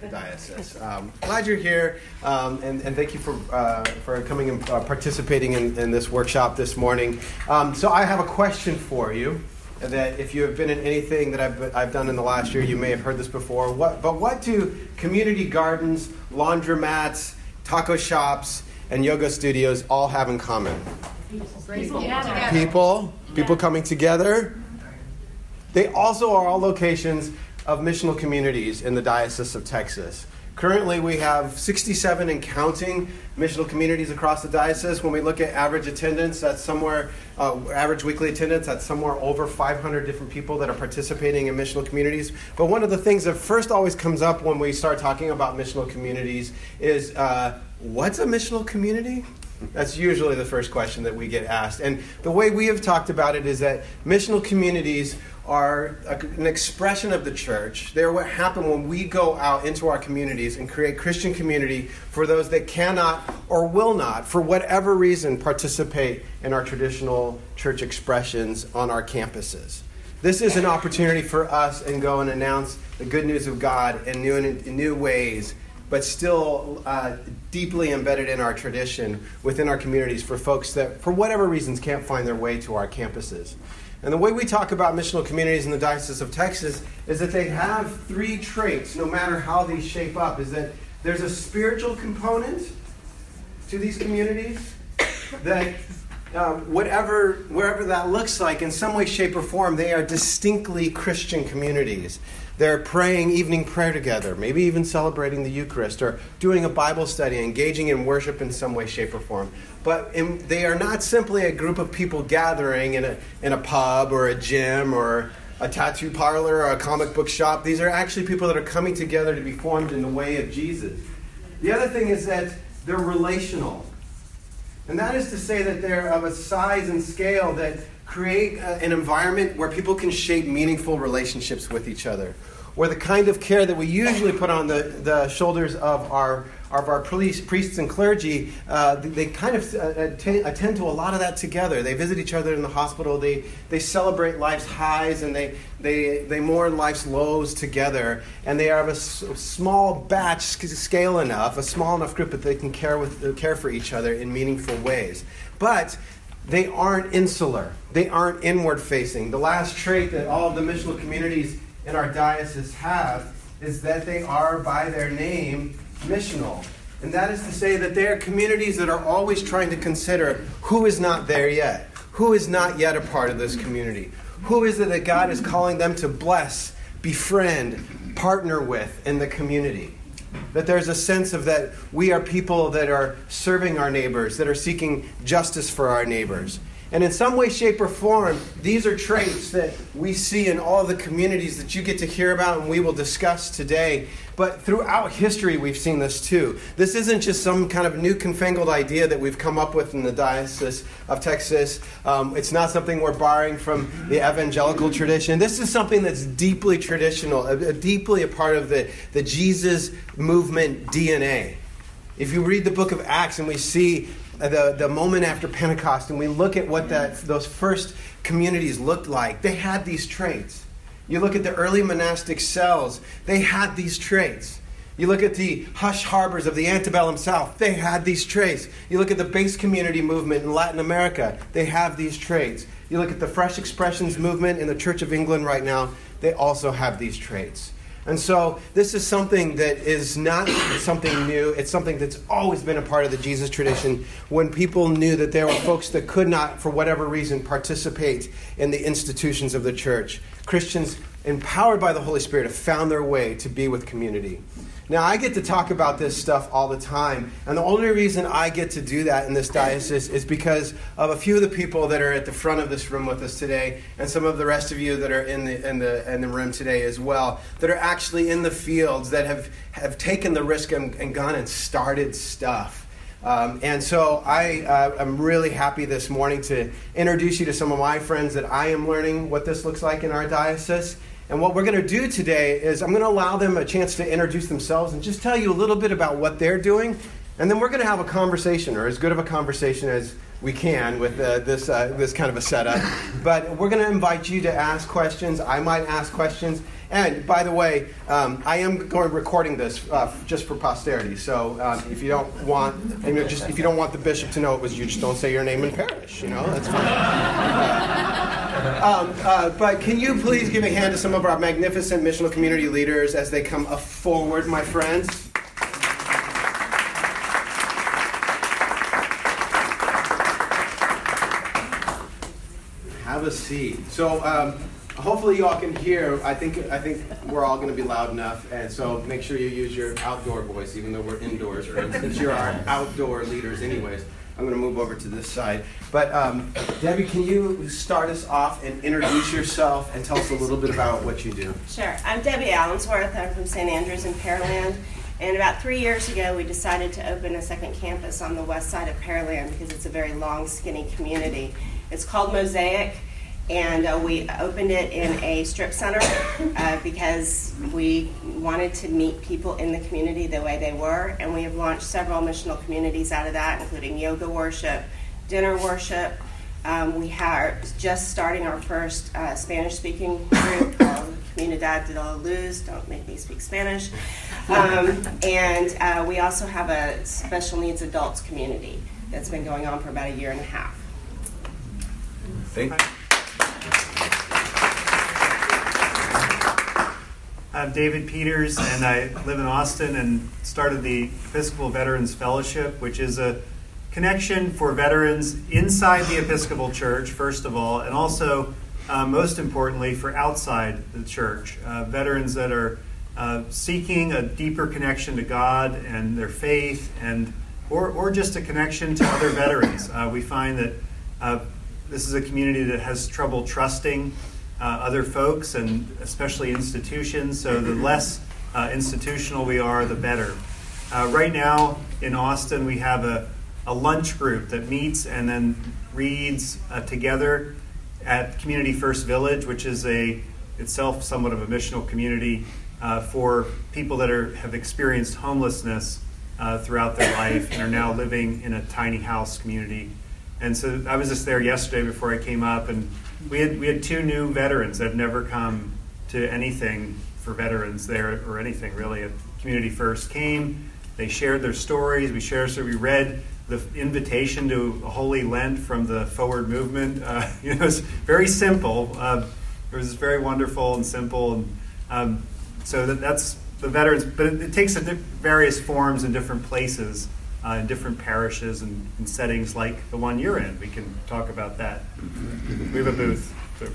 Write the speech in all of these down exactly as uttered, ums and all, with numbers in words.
Diocese. Um, glad you're here, um, and, and thank you for uh, for coming and uh, participating in, in this workshop this morning. Um, so I have a question for you. That if you have been in anything that I've I've done in the last year, you may have heard this before. What but what do community gardens, laundromats, taco shops, and yoga studios all have in common? People, people, people coming together. They also are all locations of missional communities in the Diocese of Texas. Currently, we have sixty-seven and counting missional communities across the diocese. When we look at average attendance, that's somewhere, uh, average weekly attendance, that's somewhere over five hundred different people that are participating in missional communities. But one of the things that first always comes up when we start talking about missional communities is, uh, what's a missional community? That's usually the first question that we get asked. And the way we have talked about it is that missional communities are an expression of the church. They're what happen when we go out into our communities and create Christian community for those that cannot or will not, for whatever reason, participate in our traditional church expressions on our campuses. This is an opportunity for us and go and announce the good news of God in new, in new ways, but still uh, deeply embedded in our tradition within our communities for folks that, for whatever reasons, can't find their way to our campuses. And the way we talk about missional communities in the Diocese of Texas is that they have three traits, no matter how these shape up, is that there's a spiritual component to these communities that um, whatever, wherever that looks like, in some way, shape, or form, they are distinctly Christian communities. They're praying evening prayer together, maybe even celebrating the Eucharist or doing a Bible study, engaging in worship in some way, shape, or form. But in, they are not simply a group of people gathering in a in a pub or a gym or a tattoo parlor or a comic book shop. These are actually people that are coming together to be formed in the way of Jesus. The other thing is that they're relational. And that is to say that they're of a size and scale that create uh, an environment where people can shape meaningful relationships with each other, where the kind of care that we usually put on the, the shoulders of our of our police, priests and clergy, uh, they kind of uh, attend, attend to a lot of that together. They visit each other in the hospital. They they celebrate life's highs and they they they mourn life's lows together. And they are of a s- small batch scale enough, a small enough group that they can care with care for each other in meaningful ways. But they aren't insular. They aren't inward-facing. The last trait that all of the missional communities in our diocese have is that they are, by their name, missional. And that is to say that they are communities that are always trying to consider who is not there yet, who is not yet a part of this community, who is it that God is calling them to bless, befriend, partner with in the community. That there's a sense of that we are people that are serving our neighbors, that are seeking justice for our neighbors. And in some way, shape, or form, these are traits that we see in all the communities that you get to hear about and we will discuss today. But throughout history, we've seen this too. This isn't just some kind of new fangled idea that we've come up with in the Diocese of Texas. Um, it's not something we're borrowing from the evangelical tradition. This is something that's deeply traditional, a, a deeply a part of the, the Jesus movement D N A. If you read the book of Acts and we see the, the moment after Pentecost and we look at what that those first communities looked like, they had these traits. You look at the early monastic cells, they had these traits. You look at the hush harbors of the antebellum South, they had these traits. You look at the base community movement in Latin America, they have these traits. You look at the Fresh Expressions movement in the Church of England right now, they also have these traits. And so this is something that is not something new. It's something that's always been a part of the Jesus tradition when people knew that there were folks that could not, for whatever reason, participate in the institutions of the church. Christians, empowered by the Holy Spirit, have found their way to be with community. Now, I get to talk about this stuff all the time, and the only reason I get to do that in this diocese is because of a few of the people that are at the front of this room with us today, and some of the rest of you that are in the in the in the room today as well, that are actually in the fields, that have, have taken the risk and, and gone and started stuff. Um, and so I uh, am really happy this morning to introduce you to some of my friends that I am learning what this looks like in our diocese. And what we're going to do today is I'm going to allow them a chance to introduce themselves and just tell you a little bit about what they're doing. And then we're going to have a conversation, or as good of a conversation as we can with uh, this uh, this kind of a setup. But we're going to invite you to ask questions. I might ask questions. And by the way, um, I am going recording this uh, just for posterity. So um, if you don't want, you know, just if you don't want the bishop to know it was you, just don't say your name in parish. You know, that's fine. um, uh, but can you please give a hand to some of our magnificent missional community leaders as they come forward, my friends? Have a seat. So. Um, Hopefully you all can hear. I think I think we're all going to be loud enough, and so make sure you use your outdoor voice, even though we're indoors. Since you're our outdoor leaders, anyways. I'm going to move over to this side. But um, Debbie, can you start us off and introduce yourself and tell us a little bit about what you do? Sure. I'm Debbie Allensworth. I'm from Saint Andrews in Pearland. And about three years ago, we decided to open a second campus on the west side of Pearland because it's a very long, skinny community. It's called Mosaic. And uh, we opened it in a strip center uh, because we wanted to meet people in the community the way they were. And we have launched several missional communities out of that, including yoga worship, dinner worship. Um, we are just starting our first uh, Spanish-speaking group called Comunidad de la Luz. Don't make me speak Spanish. Um, and uh, we also have a special needs adults community that's been going on for about a year and a half. Thank you. I'm David Peters, and I live in Austin and started the Episcopal Veterans Fellowship, which is a connection for veterans inside the Episcopal Church, first of all, and also, uh, most importantly, for outside the church. Uh, veterans that are uh, seeking a deeper connection to God and their faith, and or, or just a connection to other veterans. Uh, we find that uh, this is a community that has trouble trusting Uh, other folks, and especially institutions, so the less uh, institutional we are, the better. Uh, right now in Austin, we have a, a lunch group that meets and then reads uh, together at Community First Village, which is a itself somewhat of a missional community uh, for people that are have experienced homelessness uh, throughout their life and are now living in a tiny house community. And so I was just there yesterday before I came up, and we had we had two new veterans that have never come to anything for veterans there, or anything really. At Community First came, they shared their stories. We shared, so we read the invitation to a Holy Lent from the Forward Movement. Uh, you know, it's very simple. Uh, it was very wonderful and simple, and um, so that, that's the veterans. But it, it takes a di- various forms in different places. Uh, in different parishes and, and settings like the one you're in. We can talk about that. We have a booth. So.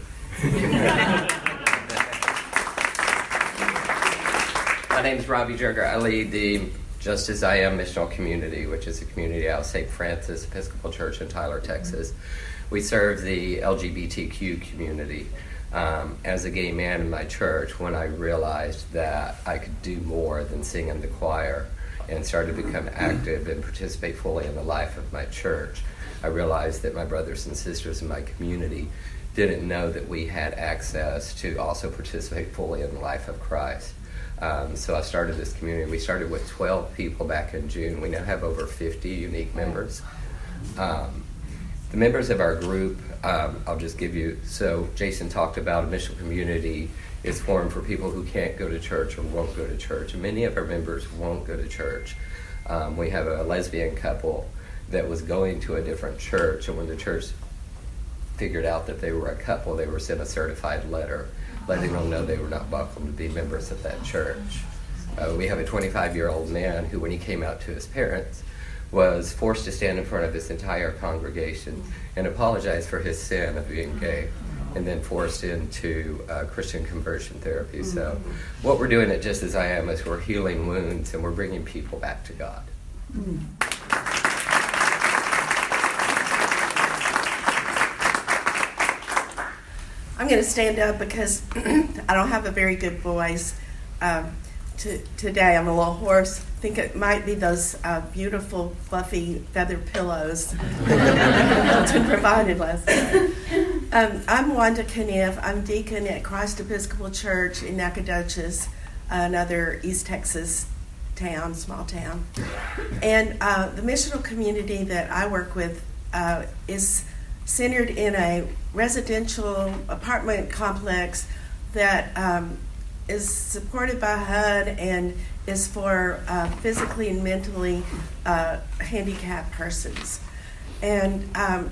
My name is Robbie Jerger. I lead the Just As I Am missional community, which is a community out of Saint Francis Episcopal Church in Tyler, Texas. We serve the L G B T Q community. Um, as a gay man in my church, when I realized that I could do more than sing in the choir, and started to become active and participate fully in the life of my church, I realized that my brothers and sisters in my community didn't know that we had access to also participate fully in the life of Christ. Um, so I started this community. We started with twelve people back in June. We now have over fifty unique members. Um, the members of our group, um, I'll just give you, so Jason talked about a missional community is formed for people who can't go to church or won't go to church. And many of our members won't go to church. Um, we have a lesbian couple that was going to a different church, and when the church figured out that they were a couple, they were sent a certified letter letting them know they were not welcome to be members of that church. Uh, we have a twenty-five-year-old man who, when he came out to his parents, was forced to stand in front of his entire congregation and apologize for his sin of being gay, and then forced into uh, Christian conversion therapy. So what we're doing at Just As I Am is we're healing wounds, and we're bringing people back to God. Mm. I'm going to stand up because I don't have a very good voice. Um, to, today I'm a little hoarse. I think it might be those uh, beautiful, fluffy feather pillows that Milton provided last night. Um, I'm Wanda Kniff. I'm deacon at Christ Episcopal Church in Nacogdoches, another East Texas town, small town. And uh, the missional community that I work with uh, is centered in a residential apartment complex that um, is supported by H U D and is for uh, physically and mentally uh, handicapped persons. And um,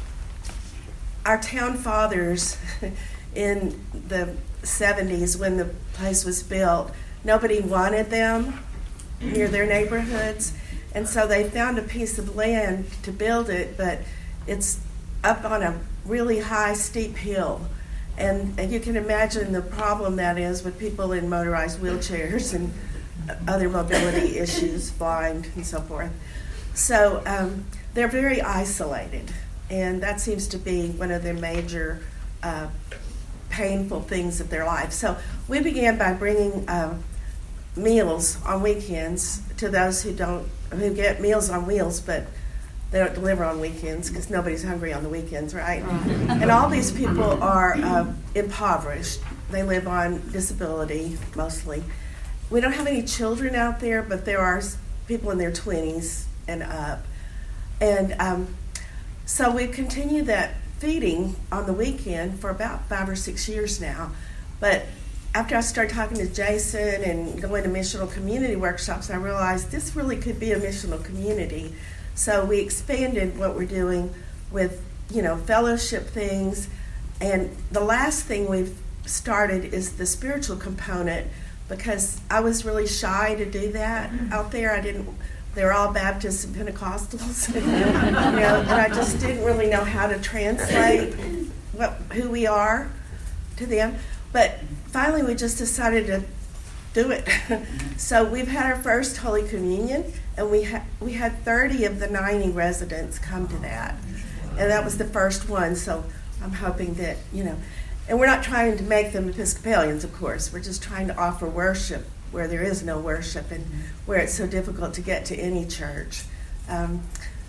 our town fathers in the seventies, when the place was built, nobody wanted them near their neighborhoods. And so they found a piece of land to build it, but it's up on a really high, steep hill. And, and you can imagine the problem that is with people in motorized wheelchairs and other mobility issues, blind and so forth. So um, they're very isolated, and that seems to be one of the major uh, painful things of their life. So we began by bringing uh, meals on weekends to those who don't, who get Meals on Wheels, but they don't deliver on weekends because nobody's hungry on the weekends, right? And all these people are uh, impoverished. They live on disability mostly. We don't have any children out there, but there are people in their twenties and up. And um, so we continue that feeding on the weekend for about five or six years now. But after I started talking to Jason and going to missional community workshops, I realized this really could be a missional community. So we expanded what we're doing with, you know, fellowship things. And the last thing we've started is the spiritual component, because I was really shy to do that out there. I didn't, they were all Baptists and Pentecostals, you know, and I just didn't really know how to translate what who we are to them. But finally we just decided to do it. So we've had our first Holy Communion, and we, ha- we had thirty of the ninety residents come to that. And that was the first one, so I'm hoping that, you know, and we're not trying to make them Episcopalians, of course. We're just trying to offer worship where there is no worship and where it's so difficult to get to any church. Um,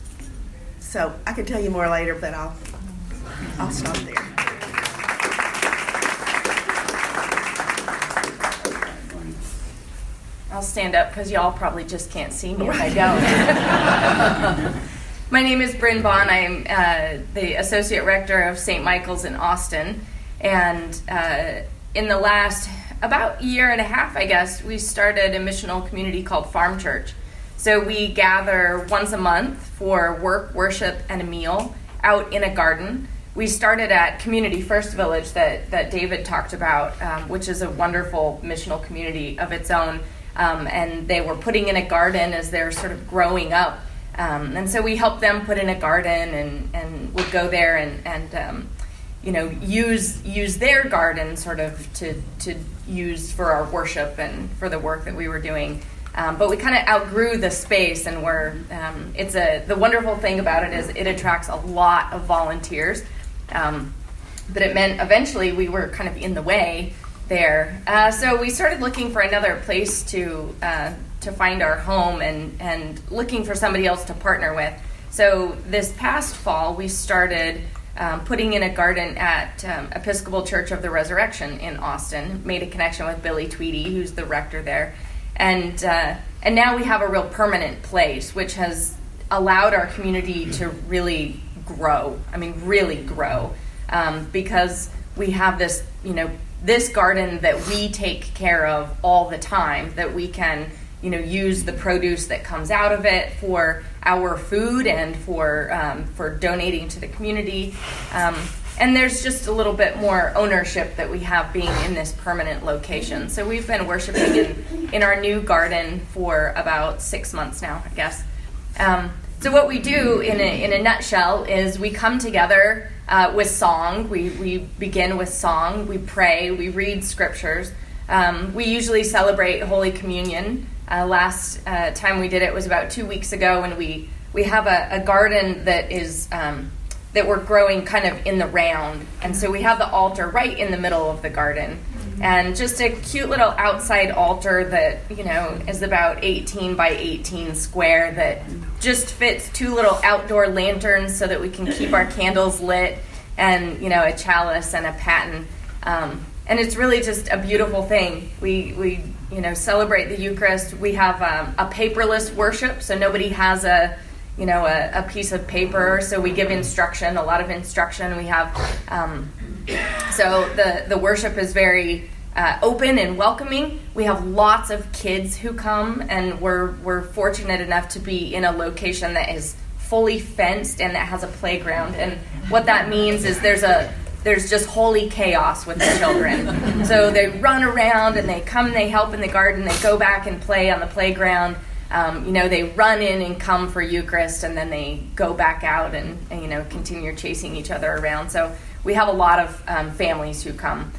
so I could tell you more later, but I'll I'll stop there. I'll stand up because y'all probably just can't see me if I don't. My name is Bryn Bond. I'm uh, the Associate Rector of Saint Michael's in Austin. And uh, in the last about year and a half, I guess, we started a missional community called Farm Church. So we gather once a month for work, worship, and a meal out in a garden. We started at Community First Village that, that David talked about, um, which is a wonderful missional community of its own. Um, and they were putting in a garden as they're sort of growing up. Um, and so we helped them put in a garden and, and would go there and, and um, you know, use use their garden sort of to, to use for our worship and for the work that we were doing. Um, but we kind of outgrew the space, and we're, um, it's a, the wonderful thing about it is it attracts a lot of volunteers. Um, but it meant eventually we were kind of in the way there. Uh, so we started looking for another place to uh, to find our home and, and looking for somebody else to partner with. So this past fall, we started um, putting in a garden at um, Episcopal Church of the Resurrection in Austin, made a connection with Billy Tweedy, who's the rector there. And, uh, and now we have a real permanent place, which has allowed our community to really grow. I mean, really grow. Um, because we have this, you know, this garden that we take care of all the time, that we can, you know, use the produce that comes out of it for our food and for um, for donating to the community. Um, and there's just a little bit more ownership that we have being in this permanent location. So we've been worshiping in, in our new garden for about six months now, I guess. Um, so what we do in a, in a nutshell is we come together Uh, with song. We, we begin with song, we pray, we read scriptures. Um, we usually celebrate Holy Communion. Uh, last uh, time we did it was about two weeks ago, and we, we have a, a garden that is um, that we're growing kind of in the round. And so we have the altar right in the middle of the garden. And just a cute little outside altar that, you know, is about eighteen by eighteen square that just fits two little outdoor lanterns so that we can keep our candles lit, and, you know, a chalice and a paten. Um, and it's really just a beautiful thing. We, we you know, celebrate the Eucharist. We have um, a paperless worship, so nobody has a, you know, a, a piece of paper. So we give instruction, a lot of instruction. We have, um, so the, the worship is very uh, open and welcoming. We have lots of kids who come, and we're we're fortunate enough to be in a location that is fully fenced and that has a playground. And what that means is there's a there's just holy chaos with the children. So they run around and they come and they help in the garden. They go back and play on the playground. Um, you know, they run in and come for Eucharist, and then they go back out and, and you know, continue chasing each other around. So we have a lot of um, families who come.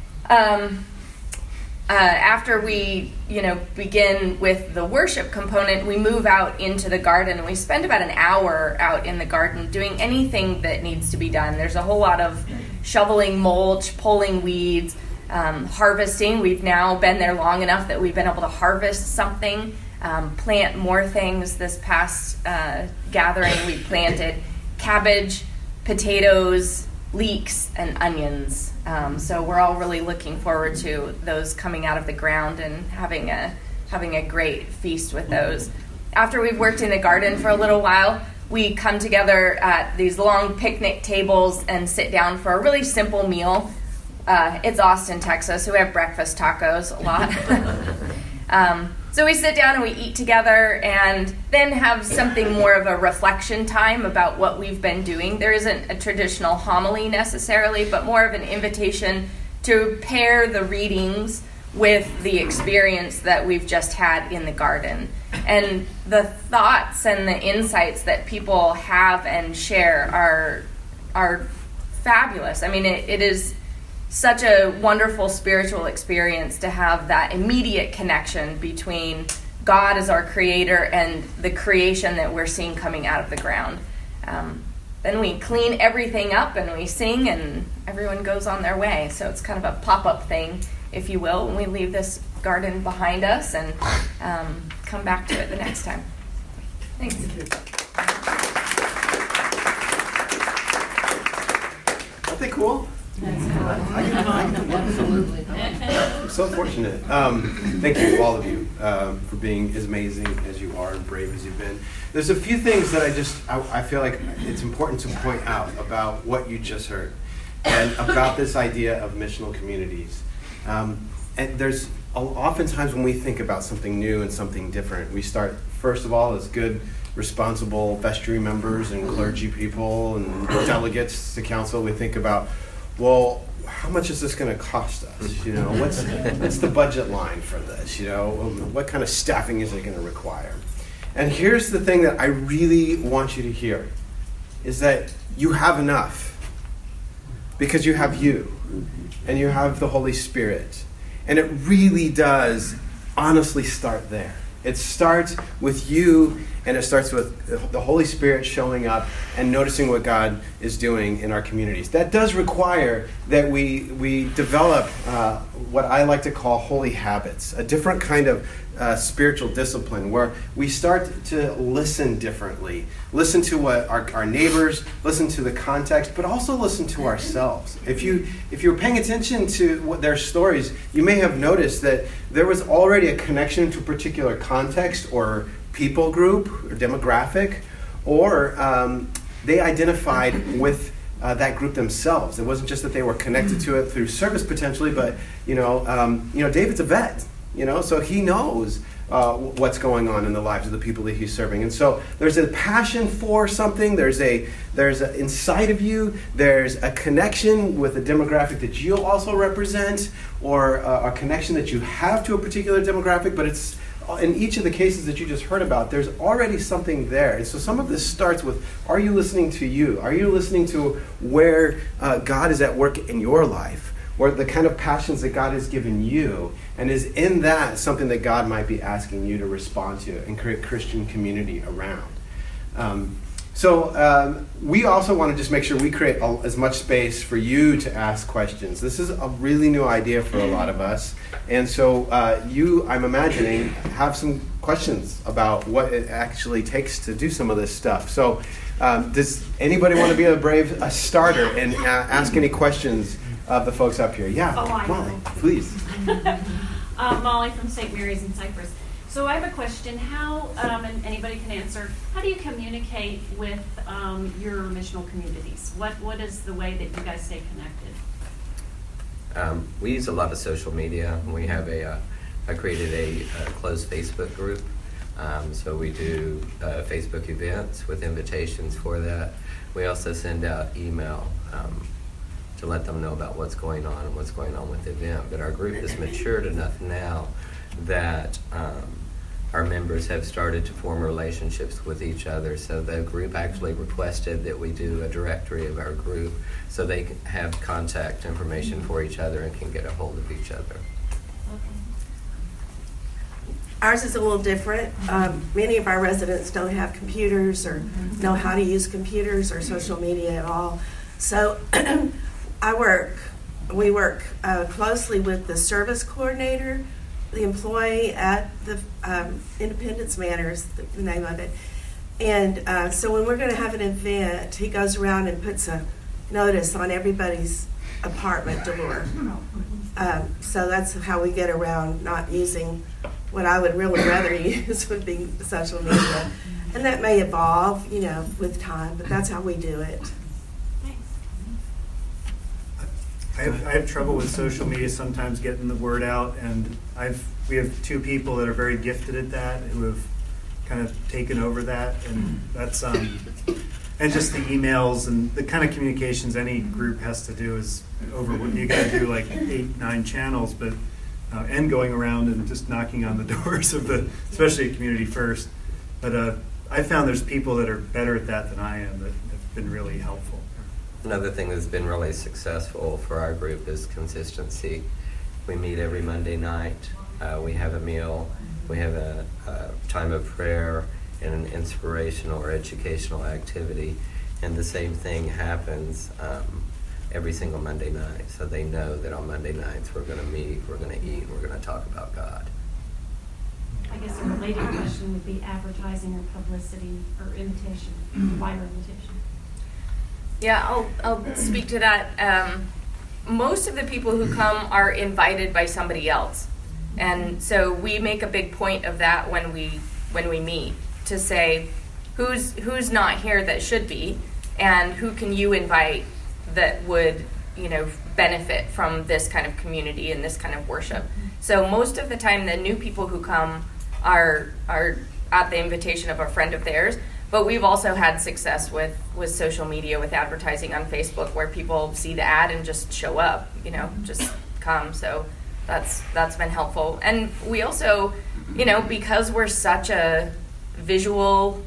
Um, uh, after we, you know, begin with the worship component, we move out into the garden, and we spend about an hour out in the garden doing anything that needs to be done. There's a whole lot of shoveling mulch, pulling weeds, um, harvesting. We've now been there long enough that we've been able to harvest something. Um, plant more things. This past uh, gathering, we planted cabbage, potatoes, leeks, and onions. Um, so we're all really looking forward to those coming out of the ground and having a having a great feast with those. After we've worked in the garden for a little while, we come together at these long picnic tables and sit down for a really simple meal. Uh, it's Austin, Texas, so we have breakfast tacos a lot. um, So we sit down and we eat together and then have something more of a reflection time about what we've been doing. There isn't a traditional homily necessarily, but more of an invitation to pair the readings with the experience that we've just had in the garden. And the thoughts and the insights that people have and share are are fabulous. I mean, it, it is such a wonderful spiritual experience to have that immediate connection between God as our creator and the creation that we're seeing coming out of the ground. Um, then we clean everything up and we sing and everyone goes on their way. So it's kind of a pop-up thing, if you will, when we leave this garden behind us and um, come back to it the next time. Thanks. Aren't they cool? Absolutely. I'm so fortunate. Um, thank you, all of you, um, for being as amazing as you are and brave as you've been. There's a few things that I just, I, I feel like it's important to point out about what you just heard and about this idea of missional communities. Um, and there's oftentimes when we think about something new and something different, we start, first of all, as good, responsible vestry members and clergy people and delegates to council. We think about, well, how much is this going to cost us? You know, what's what's the budget line for this? You know, what kind of staffing is it going to require? And here's the thing that I really want you to hear, is that you have enough because you have you and you have the Holy Spirit. And it really does honestly start there. It starts with you, and it starts with the Holy Spirit showing up and noticing what God is doing in our communities. That does require that we we develop uh, what I like to call holy habits, a different kind of uh, spiritual discipline where we start to listen differently, listen to what our, our neighbors, listen to the context, but also listen to ourselves. If you if you're paying attention to what their stories, you may have noticed that there was already a connection to a particular context or people group or demographic, or um, they identified with uh, that group themselves. It wasn't just that they were connected to it through service potentially, but you know, um, you know, David's a vet, you know, so he knows uh, what's going on in the lives of the people that he's serving, and so there's a passion for something. There's a there's a, inside of you. There's a connection with a demographic that you also represent, or uh, a connection that you have to a particular demographic, but it's. In each of the cases that you just heard about, there's already something there. And so some of this starts with, are you listening to you? Are you listening to where uh, God is at work in your life? Or the kind of passions that God has given you? And is in that something that God might be asking you to respond to and create Christian community around? Um, so um, we also want to just make sure we create a, as much space for you to ask questions. This is a really new idea for a lot of us. And so uh, you, I'm imagining, have some questions about what it actually takes to do some of this stuff. So um, does anybody want to be a brave a starter and uh, ask any questions of the folks up here? Yeah, oh, I Molly, know. please. uh, Molly from Saint Mary's in Cyprus. So I have a question. How, um, and anybody can answer, how do you communicate with um, your missional communities? What What is the way that you guys stay connected? Um, we use a lot of social media. We have a, uh, I created a, a closed Facebook group. Um, so we do uh, Facebook events with invitations for that. We also send out email um, to let them know about what's going on and what's going on with the event. But our group has matured enough now that um, our members have started to form relationships with each other. So the group actually requested that we do a directory of our group so they can have contact information for each other and can get a hold of each other. Ours is a little different. Um, many of our residents don't have computers or know how to use computers or social media at all. So I work, we work uh, closely with the service coordinator, the employee at the um, Independence Manor is the, the name of it. And uh, so when we're going to have an event, he goes around and puts a notice on everybody's apartment door. Um, so that's how we get around not using what I would really rather use would be social media. And that may evolve, you know, with time, but that's how we do it. I have, I have trouble with social media sometimes getting the word out, and I've we have two people that are very gifted at that who have kind of taken over that, and that's um, and just the emails and the kind of communications any group has to do is over. You got to do like eight, nine channels, but uh, and going around and just knocking on the doors of the, especially at Community First. But uh, I found there's people that are better at that than I am that have been really helpful. Another thing that's been really successful for our group is consistency. We meet every Monday night. Uh, we have a meal. We have a, a time of prayer and an inspirational or educational activity. And the same thing happens um, every single Monday night. So they know that on Monday nights we're going to meet, we're going to eat, we're going to talk about God. I guess a related question would be advertising or publicity or invitation, flyer invitation. Yeah, I'll, I'll speak to that. Um, most of the people who come are invited by somebody else. And so we make a big point of that when we when we meet, to say who's who's not here that should be, and who can you invite that would, you know, benefit from this kind of community and this kind of worship. So most of the time the new people who come are are at the invitation of a friend of theirs. But we've also had success with, with social media, with advertising on Facebook, where people see the ad and just show up, you know, just come. So that's that's been helpful. And we also, you know, because we're such a visual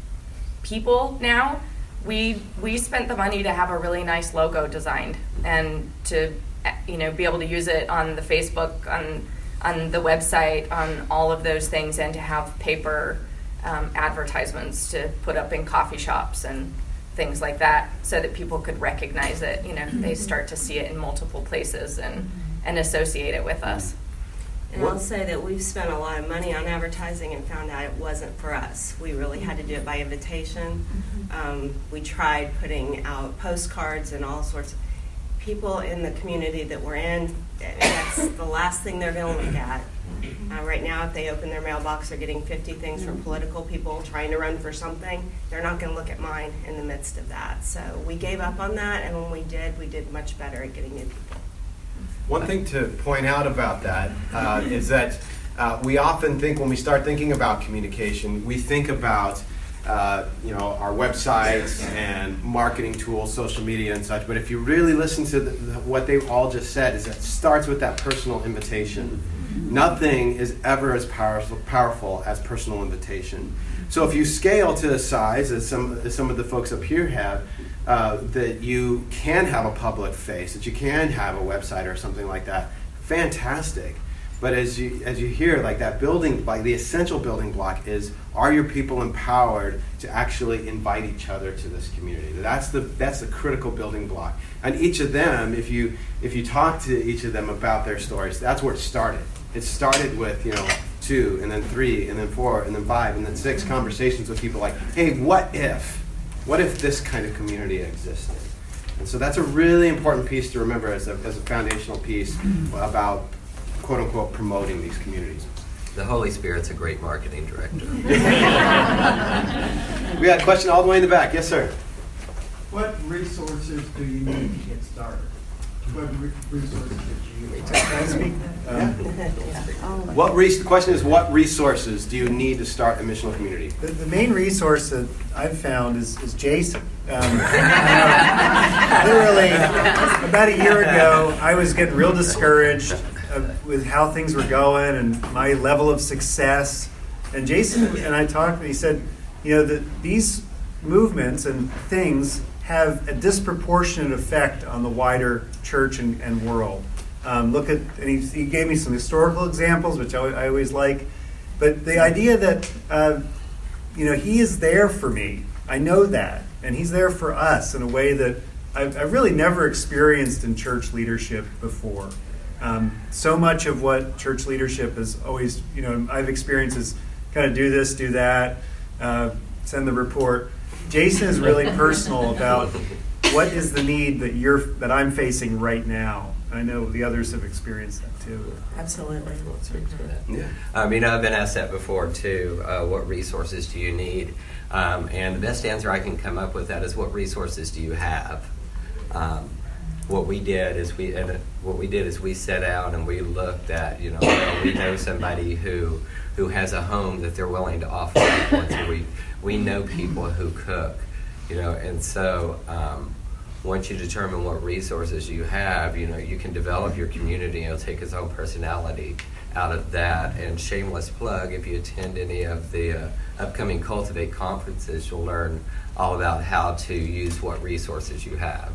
people now, we we spent the money to have a really nice logo designed and to, you know, be able to use it on the Facebook, on on the website, on all of those things, and to have paper Um, advertisements to put up in coffee shops and things like that, so that people could recognize it. You know, they start to see it in multiple places and and associate it with us. And I'll say that we've spent a lot of money on advertising and found out it wasn't for us. We really had to do it by invitation. Um, we tried putting out postcards and all sorts of people in the community that we're in. That's the last thing they're going to look at. Uh, right now, if they open their mailbox, they're getting fifty things from political people trying to run for something. They're not going to look at mine in the midst of that. So we gave up on that, and when we did, we did much better at getting new people. One thing to point out about that uh, is that uh, we often think, when we start thinking about communication, we think about uh, you know, our websites and marketing tools, social media and such. But if you really listen to the, the, what they all just said, is that it starts with that personal invitation. Nothing is ever as powerful, powerful as personal invitation. So if you scale to the size, as some, as some of the folks up here have, uh, that you can have a public face, that you can have a website or something like that, fantastic. But as you as you hear, like that building, like the essential building block is, are your people empowered to actually invite each other to this community? That's the that's the critical building block. And each of them, if you if you talk to each of them about their stories, that's where it started. It started with, you know, two, and then three, and then four, and then five, and then six conversations with people like, hey, what if? What if this kind of community existed? And so that's a really important piece to remember as a, as a foundational piece about, quote unquote, promoting these communities. The Holy Spirit's a great marketing director. We got a question all the way in the back. Yes, sir. What resources do you need to get started? What resources did you use? Can I speak? Um, What re- the question is, what resources do you need to start a missional community? The, the main resource that I've found is, is Jason. Um, literally, about a year ago, I was getting real discouraged uh, with how things were going and my level of success. And Jason and I talked, and he said, you know, that these movements and things have a disproportionate effect on the wider church and, and world. Um, look at, and he, he gave me some historical examples, which I, I always like. But the idea that, uh, you know, he is there for me. I know that. And he's there for us in a way that I've, I've really never experienced in church leadership before. Um, so much of what church leadership is always, you know, I've experienced is kind of do this, do that, uh, send the report. Jason is really personal about what is the need that you're that I'm facing right now. I know the others have experienced that too. Absolutely. Yeah. Um, you know, I've been asked that before too. Uh, what resources do you need? Um, and the best answer I can come up with that is, what resources do you have? Um, what we did is we and what we did is we set out and we looked at, you know, well, we know somebody who who has a home that they're willing to offer once a week. We know people who cook, you know, and so um, once you determine what resources you have, you know, you can develop your community. It'll take its own personality out of that. And shameless plug, if you attend any of the uh, upcoming Cultivate conferences, you'll learn all about how to use what resources you have.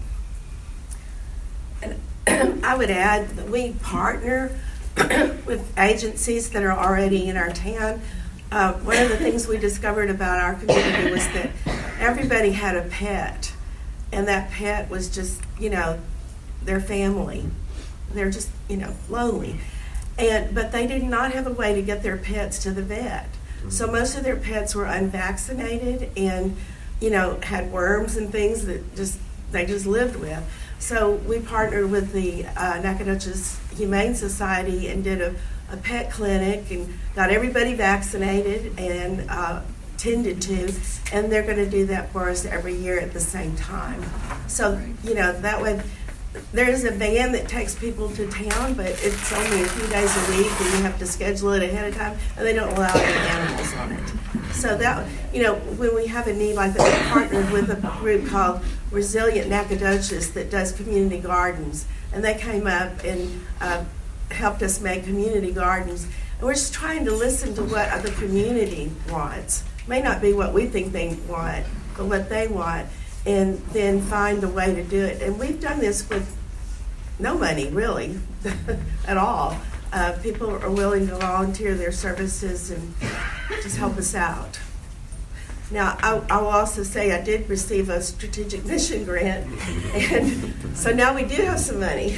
And I would add that we partner with agencies that are already in our town. Uh, one of the things we discovered about our community was that everybody had a pet, and that pet was just, you know, their family. They're just, you know, lonely. And but they did not have a way to get their pets to the vet. So most of their pets were unvaccinated and, you know, had worms and things that just they just lived with. So we partnered with the uh, Nacogdoches Humane Society and did a, a pet clinic and got everybody vaccinated and uh, tended to, and they're going to do that for us every year at the same time. So, you know, that way, there's a van that takes people to town, but it's only a few days a week, and you have to schedule it ahead of time, and they don't allow any animals on it. So that, you know, when we have a need like that, we partnered with a group called Resilient Nacogdoches that does community gardens, and they came up and uh, helped us make community gardens. And we're just trying to listen to what the community wants. May not be what we think they want, but what they want, and then find a way to do it. And we've done this with no money, really, at all. Uh, people are willing to volunteer their services and just help us out. Now, I, I will also say I did receive a strategic mission grant, and so now we do have some money,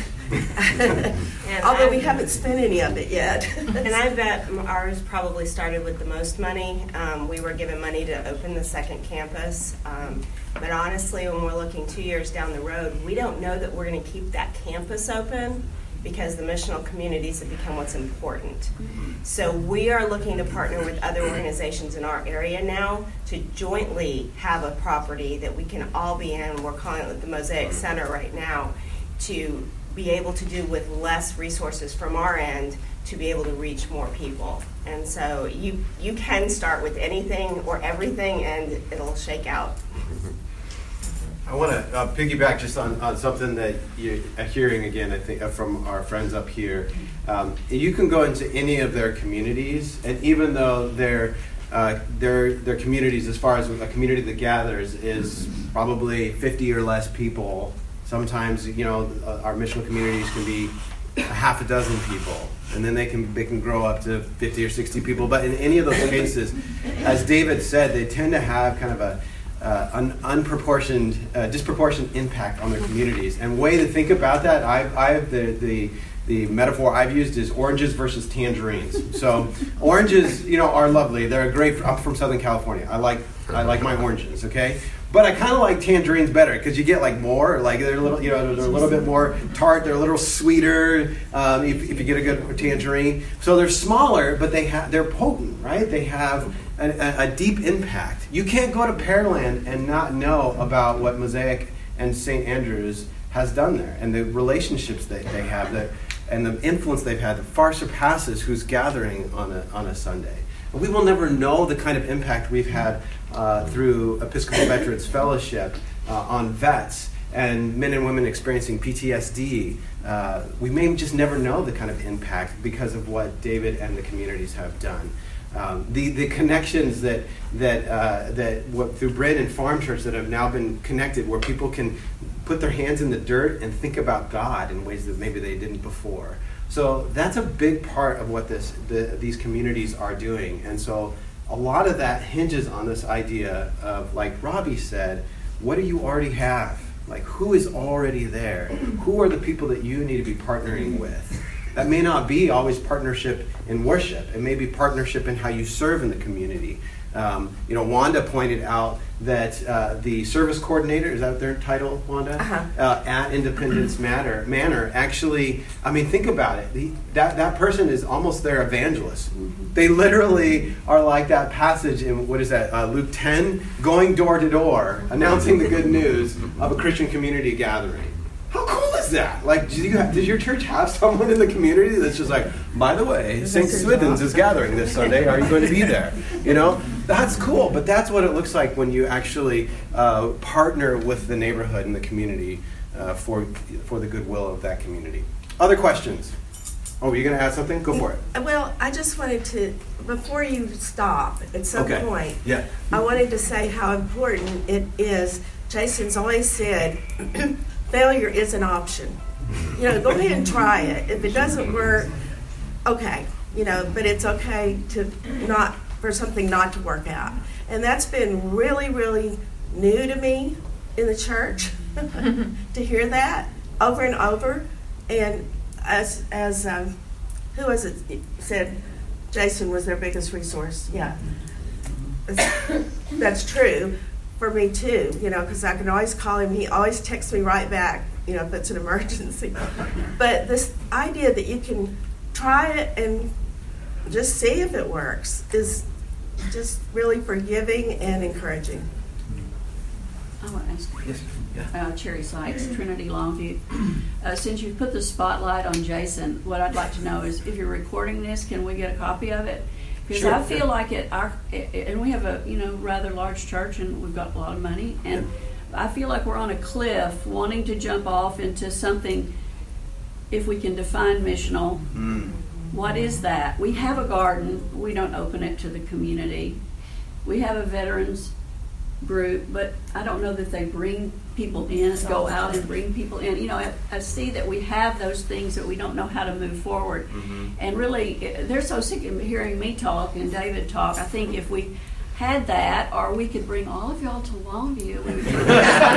although we haven't spent any of it yet. And I bet ours probably started with the most money. Um, we were given money to open the second campus, um, but honestly, when we're looking two years down the road, we don't know that we're going to keep that campus open, because the missional communities have become what's important. Mm-hmm. So we are looking to partner with other organizations in our area now to jointly have a property that we can all be in. We're calling it the Mosaic Center right now, to be able to do with less resources from our end to be able to reach more people. And so you you can start with anything or everything, and it'll shake out. I want to uh, piggyback just on, on something that you're hearing again, I think, uh, from our friends up here. Um, you can go into any of their communities, and even though their uh, their their communities, as far as a community that gathers, is probably fifty or less people. Sometimes, you know, our missional communities can be a half a dozen people, and then they can they can grow up to fifty or sixty people. But in any of those cases, as David said, they tend to have kind of a Uh, un- unproportioned, uh, disproportionate impact on their communities. And way to think about that, I've, I've the, the the metaphor I've used is oranges versus tangerines. So oranges, you know, are lovely. They're great. For, I'm from Southern California. I like I like my oranges. Okay, but I kind of like tangerines better because you get like more. Like they're a little, you know, they're a little bit more tart. They're a little sweeter um, if, if you get a good tangerine. So they're smaller, but they have they're potent, right? They have A, a deep impact. You can't go to Pearland and not know about what Mosaic and Saint Andrews has done there, and the relationships that they have, that, and the influence they've had that far surpasses who's gathering on a on a Sunday. And we will never know the kind of impact we've had uh, through Episcopal Veterans Fellowship uh, on vets and men and women experiencing P T S D. Uh, we may just never know the kind of impact because of what David and the communities have done. Um, the the connections that that uh, that what, through Bryn and Farm Church that have now been connected, where people can put their hands in the dirt and think about God in ways that maybe they didn't before. So that's a big part of what this the, these communities are doing. And so a lot of that hinges on this idea of, like Robbie said, what do you already have? Like, who is already there? Who are the people that you need to be partnering with? That may not be always partnership in worship. It may be partnership in how you serve in the community. Um, you know, Wanda pointed out that uh, the service coordinator, is that their title, Wanda? Uh-huh. Uh, at Independence Matter, Manor, actually, I mean, think about it. The, that, that person is almost their evangelist. Mm-hmm. They literally are like that passage in, what is that, uh, Luke ten? Going door to door, announcing the good news of a Christian community gathering. How cool is that? Like, do you have, does your church have someone in the community that's just like, by the way, Saint Swithin's is gathering this Sunday. Are you going to be there? You know, that's cool. But that's what it looks like when you actually uh, partner with the neighborhood and the community uh, for for the goodwill of that community. Other questions? Oh, were you going to add something? Go for it. Well, I just wanted to, before you stop, at some Okay. point, Yeah. I wanted to say how important it is. Jason's always said, failure is an option. You know, go ahead and try it. If it doesn't work, okay, you know, but it's okay to not, for something not to work out. And that's been really, really new to me in the church, to hear that over and over. And as, as um, who was it said, Jason was their biggest resource. Yeah, that's, that's true for me too, you know, because I can always call him. He always texts me right back, you know, if it's an emergency. But this idea that you can try it and just see if it works is just really forgiving and encouraging. I want to ask you. Yes. Yeah. Uh, Cherry Sykes, Trinity Longview. Uh, since you put the spotlight on Jason, what I'd like to know is if you're recording this, can we get a copy of it? Because Sure. I feel like it, our, it, and we have a you know rather large church, and we've got a lot of money, and I feel like we're on a cliff, wanting to jump off into something. If we can define missional, Mm. what is that? We have a garden. We don't open it to the community. We have a veterans group, but I don't know that they bring people in, go out and bring people in. You know, I, I see that we have those things that we don't know how to move forward. Mm-hmm. And really, they're so sick of hearing me talk and David talk. I think if we had that, or we could bring all of y'all to Longview, we would do so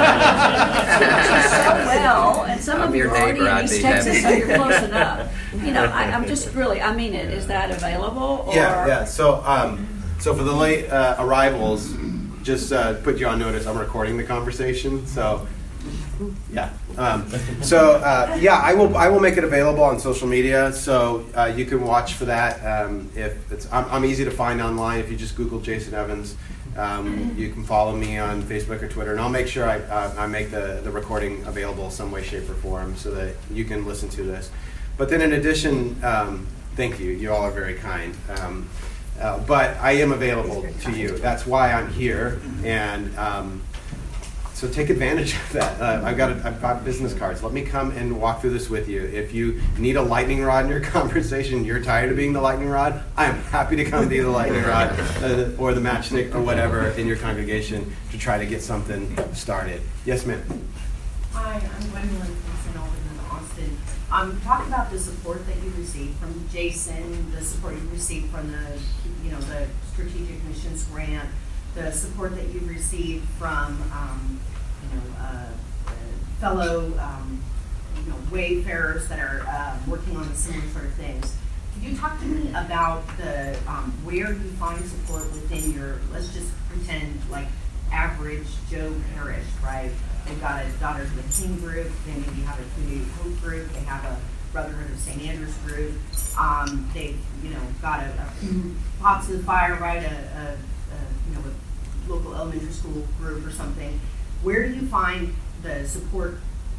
well. And some I'm of you your are already neighbor, in I'd East be Texas, so happy. you're close enough. You know, I, I'm just really, I mean it. Is that available? Or Yeah, yeah. So, um, so for the late uh, arrivals, just uh, put you on notice. I'm recording the conversation, so yeah. Um, so uh, yeah, I will. I will make it available on social media, so uh, you can watch for that. Um, if it's, I'm, I'm easy to find online. If you just Google Jason Evans, um, you can follow me on Facebook or Twitter, and I'll make sure I, uh, I make the the recording available some way, shape, or form, so that you can listen to this. But then, in addition, um, thank you. You all are very kind. Um, Uh, but I am available to you. That's why I'm here, and um, so take advantage of that. Uh, I've got a, I've got business cards. Let me come and walk through this with you. If you need a lightning rod in your conversation, you're tired of being the lightning rod, I am happy to come be the lightning rod uh, or the matchstick or whatever in your congregation to try to get something started. Yes, ma'am. Hi, I'm Gwendolyn from Saint Albans in Austin. Um, talk about the support that you received from Jason, the support you received from the, you know, the Strategic Missions Grant, the support that you received from, um, you know, uh, uh, fellow, um, you know, wayfarers that are uh, working on similar sort of things. Could you talk to me about the um, where you find support within your, let's just pretend like average Joe parish, right? They've got a Daughters of the King group, they maybe have a Community Hope group, they have a Brotherhood of Saint Andrews group, um, they've, you know, got a, a Pots of the Fire, right, a, a, a, you know, a local elementary school group or something. Where do you find the support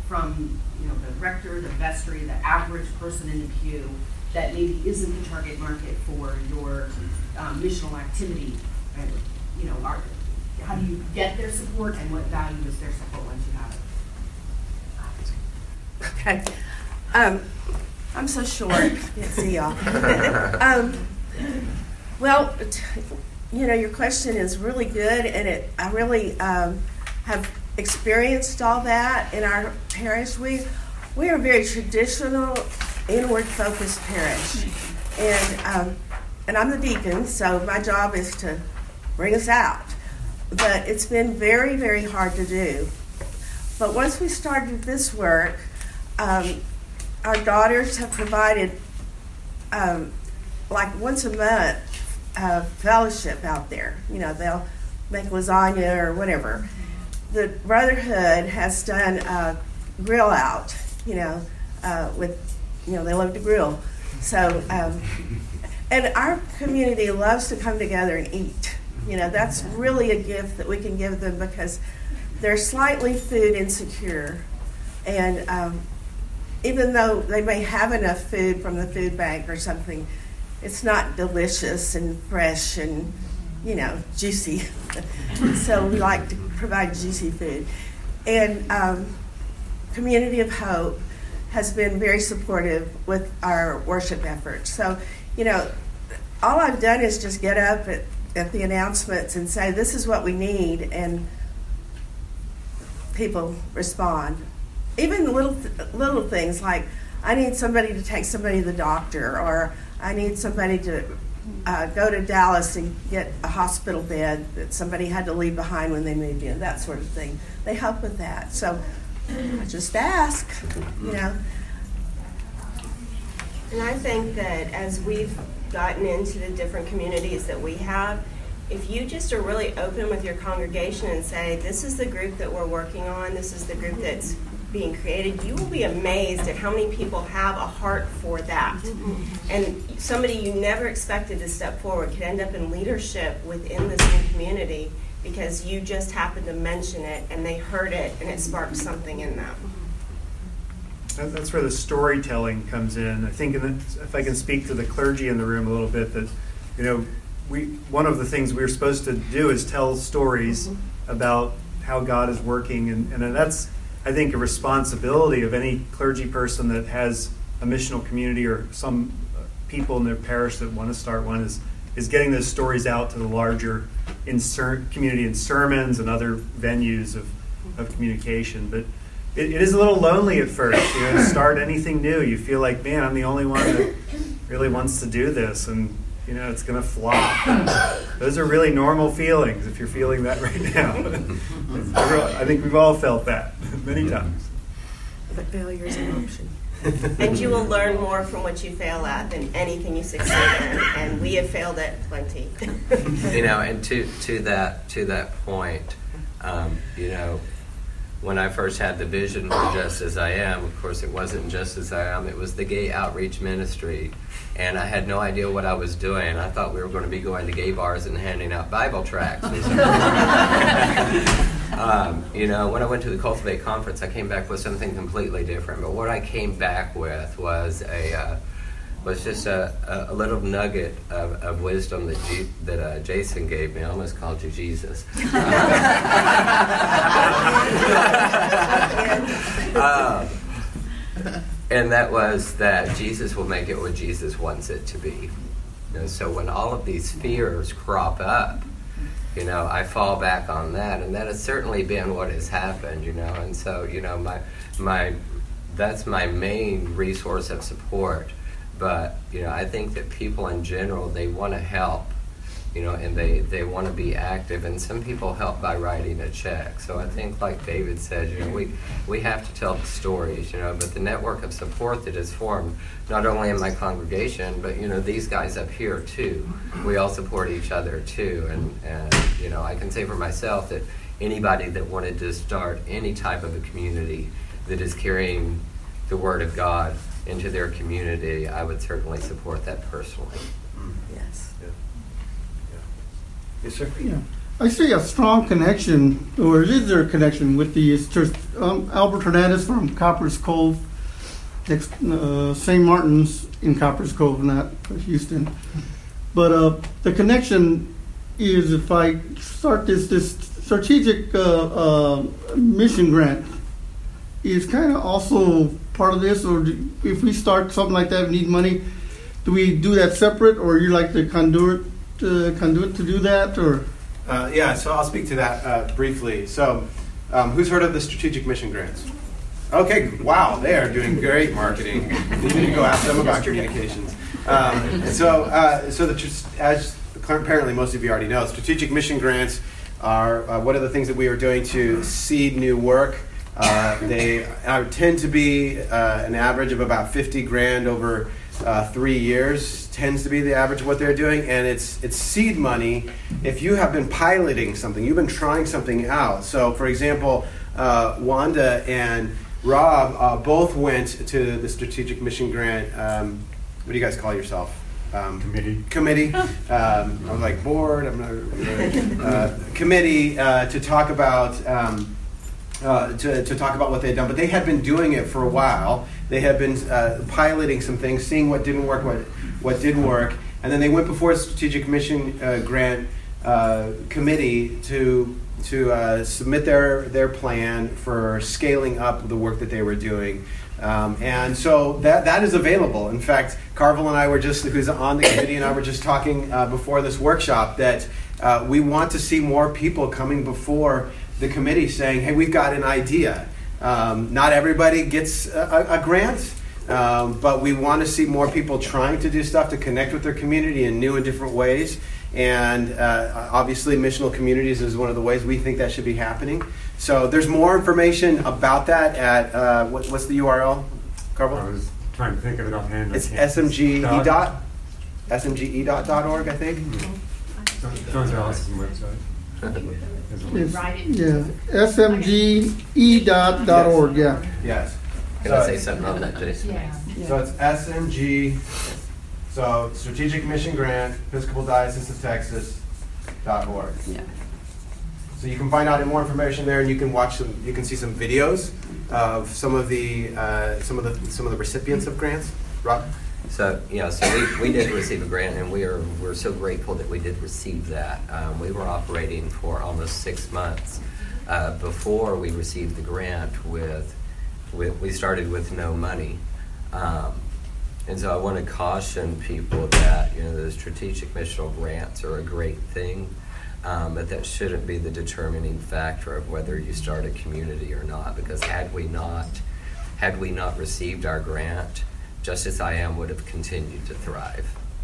from, you know, the rector, the vestry, the average person in the pew that maybe isn't the target market for your um, missional activity? And, you know, are, how do you get their support, and what value is their support once you have it? Okay. Um, I'm so short. Can't see y'all. um, well, t- you know, your question is really good, and it I really um, have experienced all that in our parish. We we are a very traditional, inward-focused parish, and um, and I'm the deacon, so my job is to bring us out. But it's been very, very hard to do. But once we started this work, um, our daughters have provided, um, like once a month, uh, fellowship out there. You know, they'll make lasagna or whatever. The Brotherhood has done a grill out, you know, uh, with, you know, they love to grill. So, um, and our community loves to come together and eat. You know, that's really a gift that we can give them because they're slightly food insecure. And um, even though they may have enough food from the food bank or something, it's not delicious and fresh and, you know, juicy. So we like to provide juicy food. And um, Community of Hope has been very supportive with our worship efforts. So, you know, all I've done is just get up at, at the announcements and say, this is what we need, and people respond. Even little th- little things like, I need somebody to take somebody to the doctor, or I need somebody to uh, go to Dallas and get a hospital bed that somebody had to leave behind when they moved in, that sort of thing. They help with that. So I just ask, you know. And I think that as we've gotten into the different communities that we have, if you just are really open with your congregation and say, this is the group that we're working on, this is the group that's being created, you will be amazed at how many people have a heart for that. And somebody you never expected to step forward could end up in leadership within this new community because you just happened to mention it and they heard it and it sparked something in them. That's where the storytelling comes in. I think, in the, if I can speak to the clergy in the room a little bit, that, you know, we one of the things we're supposed to do is tell stories mm-hmm. about how God is working, and, and that's, I think, a responsibility of any clergy person that has a missional community or some people in their parish that want to start one, is is getting those stories out to the larger insert community in sermons and other venues of, of communication. But It, it is a little lonely at first, you know, to start anything new. You feel like, man, I'm the only one that really wants to do this, and, you know, it's going to flop. And those are really normal feelings if you're feeling that right now. I think we've all felt that many times. But failure is an option. And you will learn more from what you fail at than anything you succeed in, and we have failed at plenty. You know, and to, to that to that point, um, you know, when I first had the vision for Just As I Am, of course it wasn't Just As I Am, it was the gay outreach ministry. And I had no idea what I was doing. I thought we were going to be going to gay bars and handing out Bible tracts. um, you know, when I went to the Cultivate conference, I came back with something completely different. But what I came back with was a uh, was just a, a, a little nugget of, of wisdom that G, that uh, Jason gave me. I almost called you Jesus. um, and that was that Jesus will make it what Jesus wants it to be. You know, so when all of these fears crop up, you know, I fall back on that, and that has certainly been what has happened. You know, and so you know, my my that's my main resource of support. But, you know, I think that people in general, they want to help, you know, and they, they want to be active. And some people help by writing a check. So I think, like David said, you know, we, we have to tell the stories, you know, but the network of support that is formed, not only in my congregation, but, you know, these guys up here, too. We all support each other, too. And, and you know, I can say for myself that anybody that wanted to start any type of a community that is carrying the Word of God into their community, I would certainly support that personally. Yes. Yeah. Yeah. Yes, sir. Yeah. I see a strong connection, or is there a connection with the church? Um, Albert Hernandez from Coppers Cove, next, uh, Saint Martin's in Coppers Cove, not Houston. But uh, the connection is if I start this this strategic uh, uh, mission grant is kind of also part of this, or do, if we start something like that, we need money. Do we do that separate, or you like the conduit uh, conduit to do that, or? Uh, yeah, so I'll speak to that uh, briefly. So, um, who's heard of the strategic mission grants? Okay, wow, they are doing great marketing. You need to go ask them about communications. Um, so, uh, so the, as apparently most of you already know, strategic mission grants are uh, one of the things that we are doing to seed new work. Uh, they uh, tend to be uh, an average of about fifty grand over uh, three years. Tends to be the average of what they're doing, and it's it's seed money. If you have been piloting something, you've been trying something out. So, for example, uh, Wanda and Rob uh, both went to the strategic mission grant. Um, what do you guys call yourself? Um, committee. Committee. Um, I'm like board. I'm not uh, committee uh, to talk about. Um, Uh, to, to talk about what they had done, but they had been doing it for a while. They had been uh, piloting some things, seeing what didn't work, what what did work, and then they went before a strategic mission uh, grant uh, committee to to uh, submit their their plan for scaling up the work that they were doing. Um, and so that that is available. In fact, Carvel and I were just, who's on the committee, and I were just talking uh, before this workshop that uh, we want to see more people coming before the committee saying, hey, we've got an idea. Um, not everybody gets a, a grant, um, but we want to see more people trying to do stuff to connect with their community in new and different ways. And uh, obviously, missional communities is one of the ways we think that should be happening. So there's more information about that at, uh, what, what's the U R L, Carvel? I was trying to think of it offhand. It's S M G E dot, S M G E dot org, I think. Mm-hmm. John's awesome website. It's, yeah, S M G E dot dot org, yeah. Yes. Can I say something on that, Jason? Yeah. So it's S M G, so Strategic Mission Grant, Episcopal Diocese of Texas dot org. Yeah. So you can find out more information there, and you can watch some. You can see some videos of some of the uh, some of the some of the recipients of grants. Rob. So yeah, so we, we did receive a grant, and we are we're so grateful that we did receive that. Um, we were operating for almost six months uh, before we received the grant. With, with we started with no money, um, and so I want to caution people that you know the strategic missional grants are a great thing, um, but that shouldn't be the determining factor of whether you start a community or not. Because had we not had we not received our grant, Justice I Am would have continued to thrive.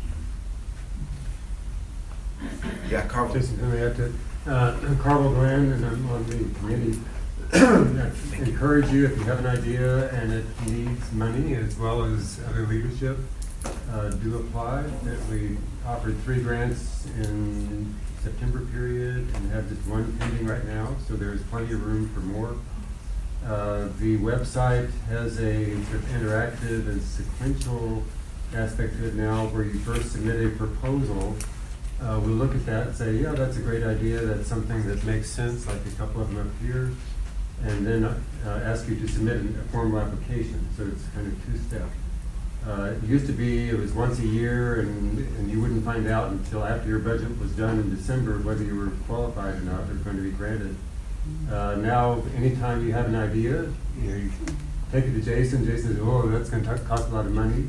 Yeah, Carvel. Jason, can we have to, uh, Carvel Glenn, and I'm on the committee. I encourage you, if you have an idea and it needs money as well as other leadership, uh, do apply. That we offered three grants in September period and have just one pending right now, so there's plenty of room for more. Uh, the website has a sort of interactive and sequential aspect to it now, where you first submit a proposal. Uh, we'll look at that and say, yeah, that's a great idea. That's something that makes sense, like a couple of them up here. And then uh, ask you to submit a formal application. So it's kind of two-step. Uh, it used to be it was once a year, and, and you wouldn't find out until after your budget was done in December whether you were qualified or not or going to be granted. Uh, now, anytime you have an idea, you know, you take it to Jason. Jason says, "Oh, that's going to cost a lot of money."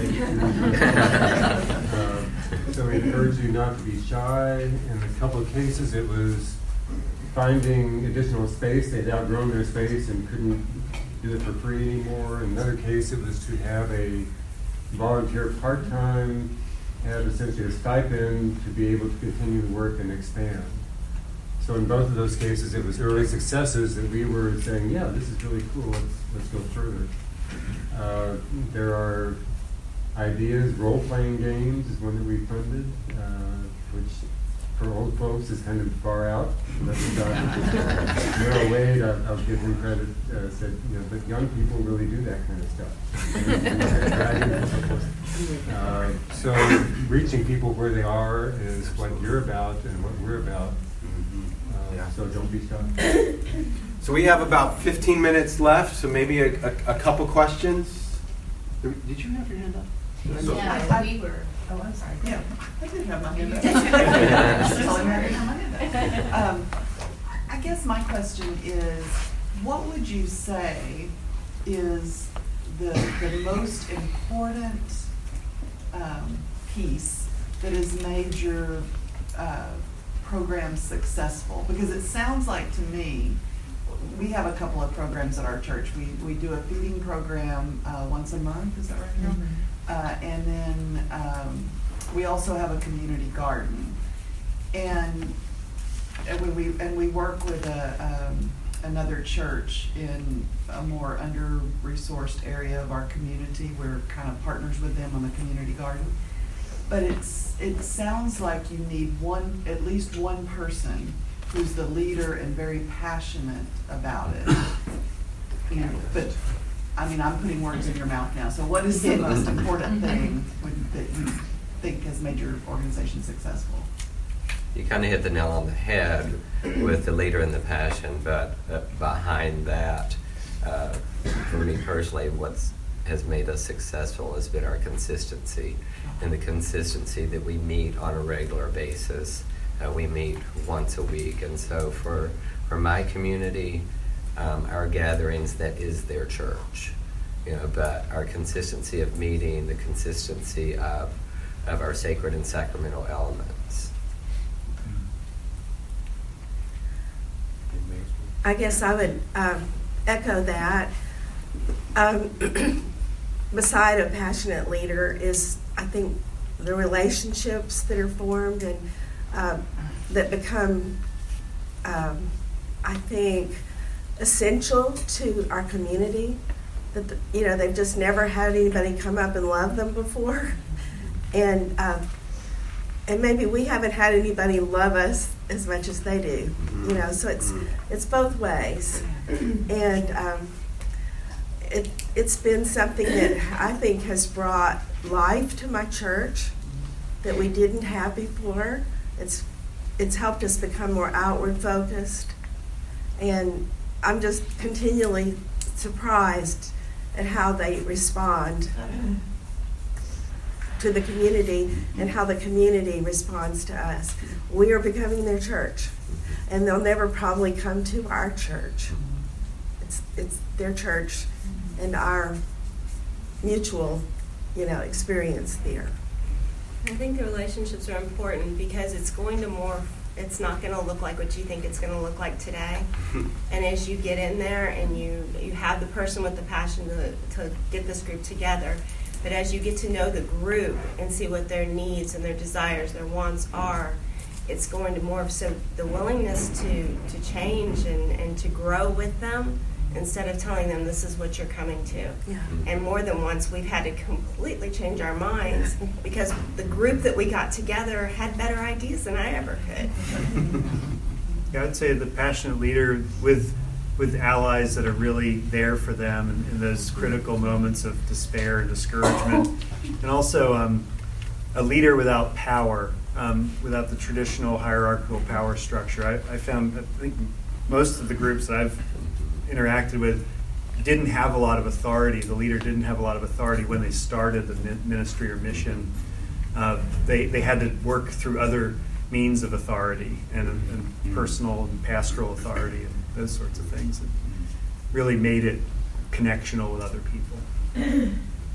uh, so we encourage you not to be shy. In a couple of cases, it was finding additional space. They'd outgrown their space and couldn't do it for free anymore. In another case, it was to have a volunteer part-time, have essentially a stipend to be able to continue to work and expand. So in both of those cases, it was early successes that we were saying, yeah, this is really cool, let's, let's go further. Uh, there are ideas, role-playing games is one that we funded, uh, which for old folks is kind of far out. Merrill Wade, I'll, I'll give him credit, uh, said, you know, but young people really do that kind of stuff. uh, so reaching people where they are is what you're about and what we're about. Yeah. So don't be shy. So we have about fifteen minutes left, so maybe a, a, a couple questions. Did you have your hand up? Yeah, we were. Oh, I'm sorry. Yeah, I did have my hand up. um, I guess my question is, what would you say is the, the most important um, piece that has made your uh, program successful? Because it sounds like to me, we have a couple of programs at our church. We, we do a feeding program uh, once a month, is that right, Carol? Mm-hmm. Uh, and then um, we also have a community garden, and and we, we and we work with a um, another church in a more under-resourced area of our community. We're kind of partners with them on the community garden. But it's it sounds like you need one at least one person who's the leader and very passionate about it. You know, but I mean, I'm putting words in your mouth now. So what is the most important thing would, that you think has made your organization successful? You kind of hit the nail on the head with the leader and the passion, but uh, behind that, uh, for me personally, what has made us successful has been our consistency, and the consistency that we meet on a regular basis. Uh, we meet once a week, and so for, for my community, Um, our gatherings, that is their church, you know, but our consistency of meeting, the consistency of of our sacred and sacramental elements. I guess I would um, echo that. Um, beside a passionate leader is, I think, the relationships that are formed and um, that become, um, I think, essential to our community. That the, you know, they've just never had anybody come up and love them before, and uh, and maybe we haven't had anybody love us as much as they do. You know, so it's it's both ways, and um, it it's been something that I think has brought life to my church that we didn't have before. It's it's helped us become more outward focused, and I'm just continually surprised at how they respond to the community and how the community responds to us. We are becoming their church, and they'll never probably come to our church. It's it's their church and our mutual, you know, experience there. I think the relationships are important because it's going to morph. It's not going to look like what you think it's going to look like today. And as you get in there and you, you have the person with the passion to, to get this group together, but as you get to know the group and see what their needs and their desires, their wants are, it's going to morph. So the willingness to, to change and, and to grow with them instead of telling them this is what you're coming to. Yeah. And more than once we've had to completely change our minds because the group that we got together had better ideas than I ever could. Yeah, I'd say the passionate leader with with allies that are really there for them in, in those critical moments of despair and discouragement. And also um, a leader without power, um, without the traditional hierarchical power structure. I, I found, I think most of the groups that I've interacted with didn't have a lot of authority. The leader didn't have a lot of authority when they started the ministry or mission. Uh, they they had to work through other means of authority and, and personal and pastoral authority and those sorts of things. It really made it connectional with other people.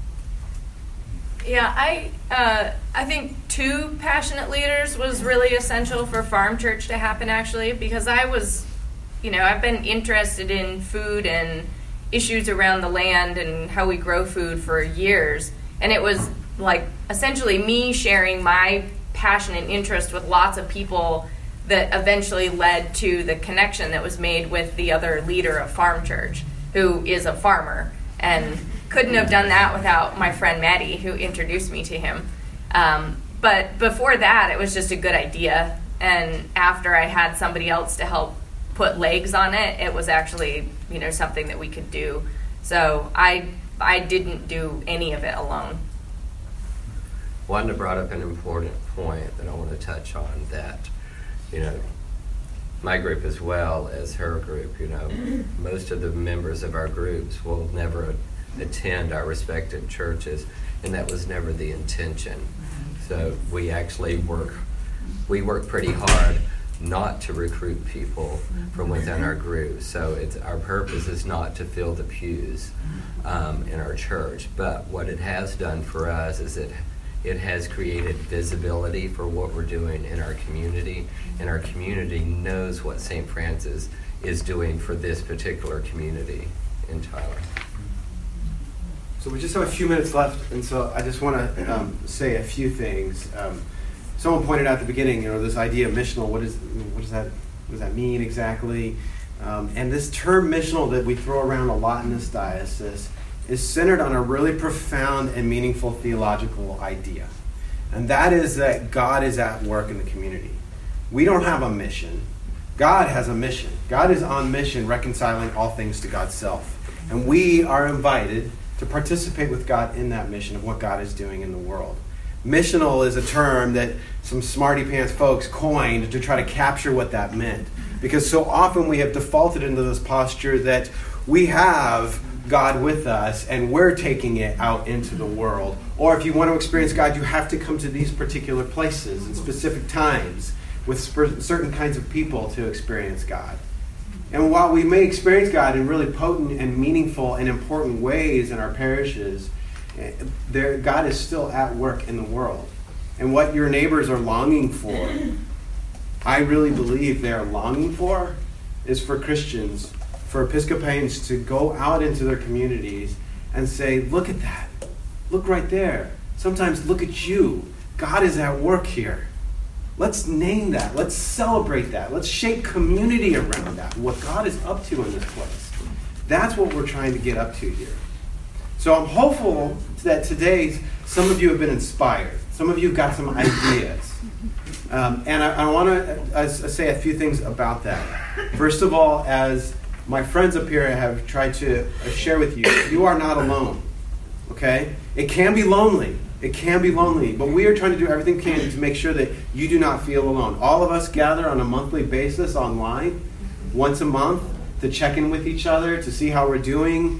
Yeah, I uh, I think two passionate leaders was really essential for Farm Church to happen, actually, because I was, you know, I've been interested in food and issues around the land and how we grow food for years. And it was like essentially me sharing my passion and interest with lots of people that eventually led to the connection that was made with the other leader of Farm Church, who is a farmer. And couldn't have done that without my friend Maddie, who introduced me to him. Um, but before that, it was just a good idea. And after I had somebody else to help put legs on it, it was actually, you know, something that we could do. So I I didn't do any of it alone. Wanda brought up an important point that I want to touch on, that, you know, my group as well as her group. You know, most of the members of our groups will never attend our respective churches, and that was never the intention. So we actually work, we work pretty hard not to recruit people from within our group. So it's, our purpose is not to fill the pews um, in our church. But what it has done for us is it it has created visibility for what we're doing in our community, and our community knows what Saint Francis is doing for this particular community in Tyler. So we just have a few minutes left, and so I just want to um, say a few things. Um, someone pointed out at the beginning, you know, this idea of missional. What is what does that what does that mean exactly? Um, and this term missional that we throw around a lot in this diocese is centered on a really profound and meaningful theological idea, and that is that God is at work in the community. We don't have a mission. God has a mission. God is on mission, reconciling all things to God's self, and we are invited to participate with God in that mission of what God is doing in the world. Missional is a term that some smarty pants folks coined to try to capture what that meant, because so often we have defaulted into this posture that we have God with us and we're taking it out into the world. Or if you want to experience God, you have to come to these particular places in specific times with sp- certain kinds of people to experience God. And while we may experience God in really potent and meaningful and important ways in our parishes, there, God is still at work in the world. And what your neighbors are longing for, I really believe they are longing for, is for Christians, for Episcopalians to go out into their communities and say, look at that. Look right there. Sometimes look at you. God is at work here. Let's name that. Let's celebrate that. Let's shape community around that, what God is up to in this place. That's what we're trying to get up to here. So I'm hopeful that today some of you have been inspired. Some of you have got some ideas. Um, and I, I want to uh, say a few things about that. First of all, as my friends up here have tried to share with you, you are not alone. Okay? It can be lonely. It can be lonely, but we are trying to do everything we can to make sure that you do not feel alone. All of us gather on a monthly basis online, once a month, to check in with each other, to see how we're doing,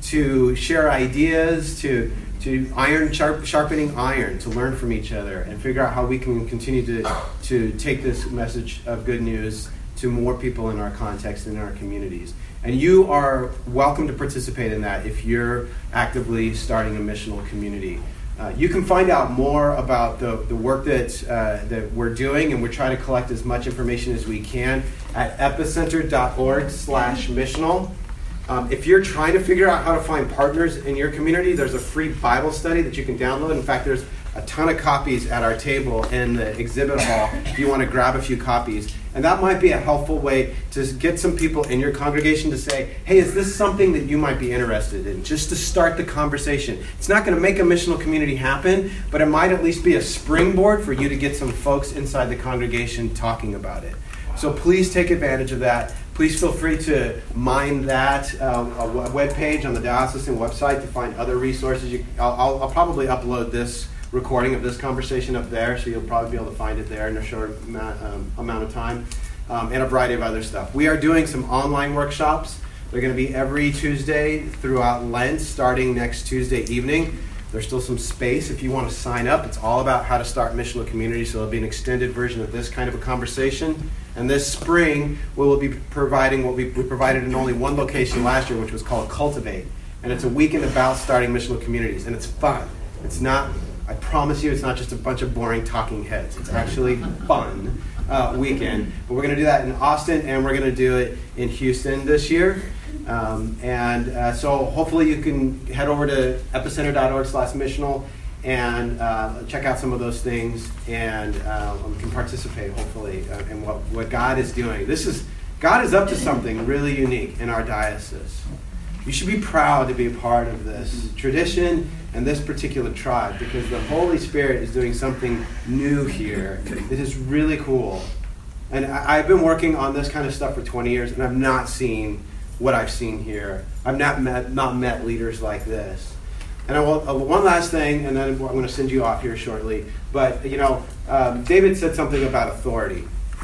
to share ideas, to to iron sharp, sharpening iron, to learn from each other and figure out how we can continue to to take this message of good news to more people in our context and in our communities. And you are welcome to participate in that if you're actively starting a missional community. Uh, you can find out more about the, the work that uh, that we're doing, and we're trying to collect as much information as we can at epicenter.org slash missional. Um, if you're trying to figure out how to find partners in your community, there's a free Bible study that you can download. In fact, there's a ton of copies at our table in the exhibit hall if you want to grab a few copies. And that might be a helpful way to get some people in your congregation to say, hey, is this something that you might be interested in? Just to start the conversation. It's not going to make a missional community happen, but it might at least be a springboard for you to get some folks inside the congregation talking about it. So please take advantage of that. Please feel free to mine that um, a web page on the diocesan website to find other resources. You, I'll, I'll, I'll probably upload this recording of this conversation up there, so you'll probably be able to find it there in a short amount, um, amount of time, um, and a variety of other stuff. We are doing some online workshops. They're going to be every Tuesday throughout Lent, starting next Tuesday evening. There's still some space if you want to sign up. It's all about how to start missional community, so there'll be an extended version of this kind of a conversation. And this spring, we will be providing what we provided in only one location last year, which was called Cultivate. And it's a weekend about starting missional communities, and it's fun. It's not... I promise you, it's not just a bunch of boring talking heads. It's actually fun uh, weekend. But we're going to do that in Austin, and we're going to do it in Houston this year. Um, and uh, so hopefully you can head over to epicenter.org slash missional and uh, check out some of those things, and uh, we can participate, hopefully, uh, in what, what God is doing. This is God is up to something really unique in our diocese. You should be proud to be a part of this tradition and this particular tribe, because the Holy Spirit is doing something new here that is really cool. And I, I've been working on this kind of stuff for twenty years, and I've not seen what I've seen here. I've not met not met leaders like this. And I will, uh, one last thing, and then I'm going to send you off here shortly. But, you know, um, David said something about authority.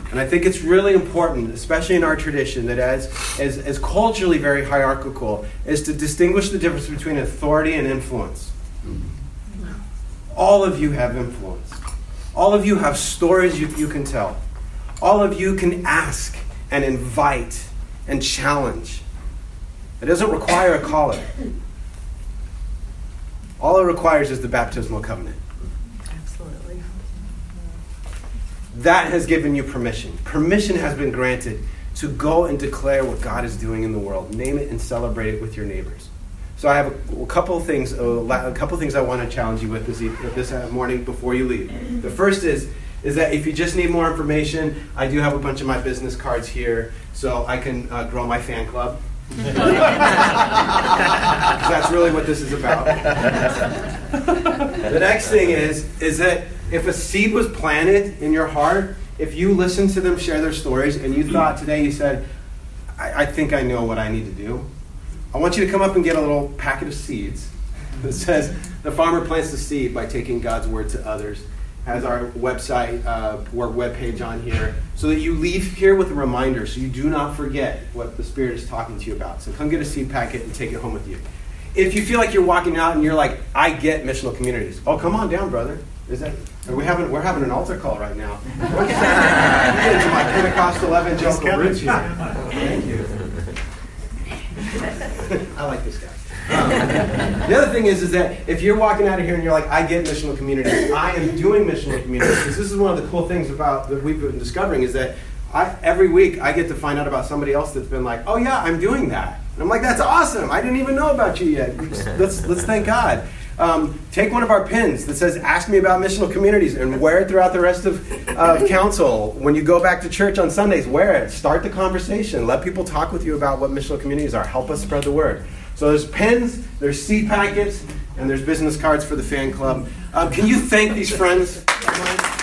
And I think it's really important, especially in our tradition, that as, as, as culturally very hierarchical, is to distinguish the difference between authority and influence. All of you have influence. All of you have stories you, you can tell. All of you can ask and invite and challenge. It doesn't require a collar. All it requires is the baptismal covenant. Absolutely. That has given you permission. Permission has been granted to go and declare what God is doing in the world. Name it and celebrate it with your neighbors. So I have a, a couple of things. A couple of things I want to challenge you with this this morning before you leave. The first is is that if you just need more information, I do have a bunch of my business cards here, so I can uh, grow my fan club. That's really what this is about. The next thing is is that if a seed was planted in your heart, if you listened to them share their stories and you thought today, you said, I, I think I know what I need to do, I want you to come up and get a little packet of seeds that says the farmer plants the seed by taking God's word to others. Has our website uh, or webpage on here, so that you leave here with a reminder, so you do not forget what the Spirit is talking to you about. So come get a seed packet and take it home with you. If you feel like you're walking out and you're like, I get missional communities. Oh, come on down, brother. Is that? Are we having? We're having an altar call right now. We're getting into my Pentecostal evangelical roots here. Thank you. I like this guy. Um, the other thing is, is that if you're walking out of here and you're like, I get missional communities, I am doing missional communities, because this is one of the cool things about that we've been discovering is that I, every week I get to find out about somebody else that's been like, oh yeah, I'm doing that. And I'm like, that's awesome. I didn't even know about you yet. Let's let's thank God. Um, take one of our pins that says, ask me about missional communities, and wear it throughout the rest of uh, council. When you go back to church on Sundays, wear it. Start the conversation. Let people talk with you about what missional communities are. Help us spread the word. So there's pens, there's seed packets, and there's business cards for the fan club. Um, can you thank these friends?